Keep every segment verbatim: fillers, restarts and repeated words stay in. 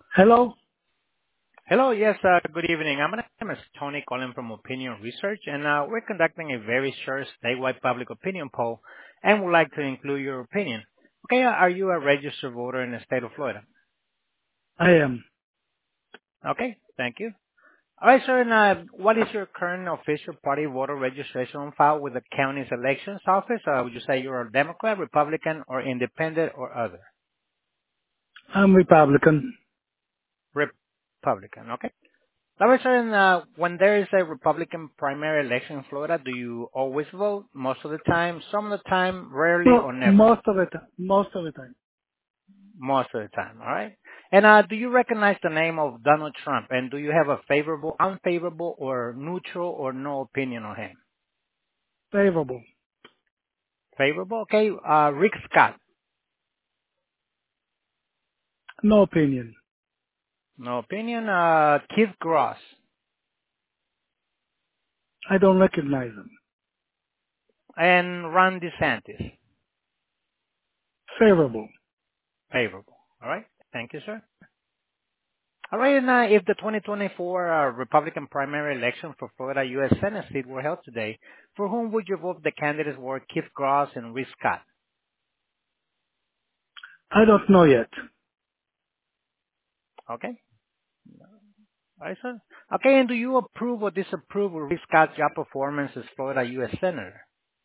Hello? Hello. Yes, uh good evening. Uh, My name is Tony calling from Opinion Research, and uh we're conducting a very short statewide public opinion poll and would like to include your opinion. Okay, uh, are you a registered voter in the state of Florida? I am. Okay, thank you. All right, sir, and uh, what is your current official party voter registration on file with the county's elections office? Uh, Would you say you're a Democrat, Republican, or independent, or other? I'm Republican. Republican, okay. Robertson, uh, when there is a Republican primary election in Florida, do you always vote? Most of the time, some of the time, rarely, or Well, never? most of the time. Most of the time. Most of the time, all right? And uh, do you recognize the name of Donald Trump? And do you have a favorable, unfavorable, or neutral, or no opinion on him? Favorable. Favorable, okay. Uh, Rick Scott, No opinion. no opinion. Uh, Keith Gross, I don't recognize them. and Ron DeSantis, Favorable. favorable. All right. Thank you, sir. All right, and uh, if the twenty twenty-four uh, Republican primary election for Florida U S. Senate seat were held today, for whom would you vote if the candidates were Keith Gross and Rick Scott? I don't know yet. Okay, all right, sir. Okay, and do you approve or disapprove of Rick Scott's job performance as Florida U S. Senator?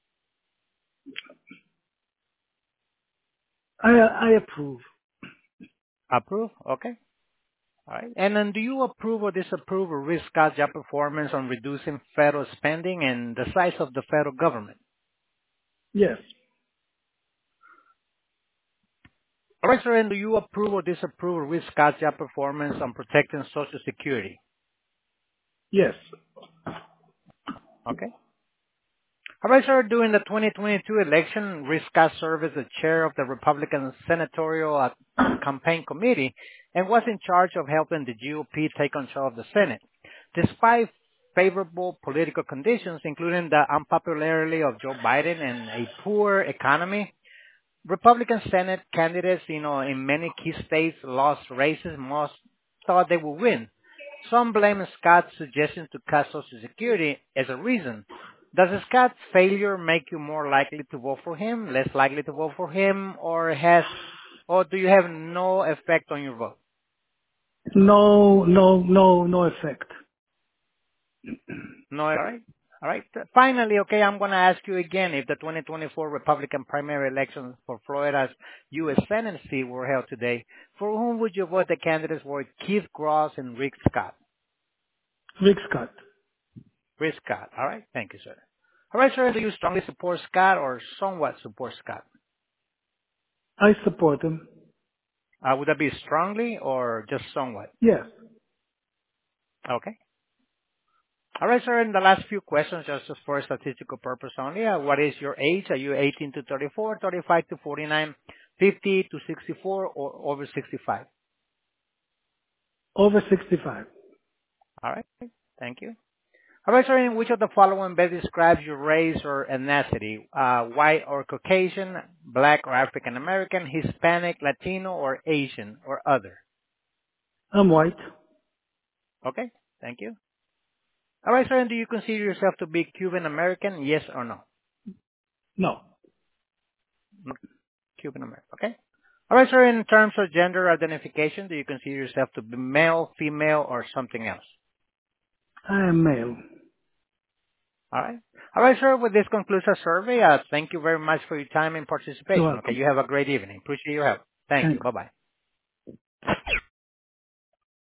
I I approve. Approve? Okay, all right. And then do you approve or disapprove of Rick Scott's job performance on reducing federal spending and the size of the federal government? Yes. All right, sir, and do you approve or disapprove of Rick Scott's job performance on protecting Social Security? Yes. Okay. All right, sir. During the twenty twenty-two election, Rick Scott served as the chair of the Republican Senatorial uh, Campaign Committee and was in charge of helping the G O P take control of the Senate. Despite favorable political conditions, including the unpopularity of Joe Biden and a poor economy, Republican Senate candidates, you know, in many key states lost races most thought they would win. Some blame Scott's suggestion to cut Social Security as a reason. Does Scott's failure make you more likely to vote for him, less likely to vote for him, or has, or do you have no effect on your vote? No, no, no, no effect. No, all right. All right. Finally, okay, I'm going to ask you again, if the twenty twenty-four Republican primary elections for Florida's U S. Senate seat were held today, for whom would you vote? The candidates were Keith Gross and Rick Scott. Rick Scott. Rick Scott. All right. Thank you, sir. All right, sir. Do you strongly support Scott or somewhat support Scott? I support him. Uh, would that be strongly or just somewhat? Yes. Okay. All right, sir. And the last few questions, just just for statistical purpose only. Uh, what is your age? Are you eighteen to thirty-four, thirty-five to forty-nine, fifty to sixty-four, or over sixty-five? Over sixty-five. All right. Thank you. All right, sir. In which of the following best describes your race or ethnicity? Uh, white or Caucasian, black or African American, Hispanic, Latino, or Asian, or other? I'm white. Okay. Thank you. All right, sir. And do you consider yourself to be Cuban American? Yes or no? No. No, Cuban American. Okay. All right, sir. In terms of gender identification, do you consider yourself to be male, female, or something else? I am male. All right. All right, sir. Well, this concludes our survey. Uh, thank you very much for your time and You're participation. Okay. welcome. You have a great evening. Appreciate your help. Thank you. Thanks. Bye-bye.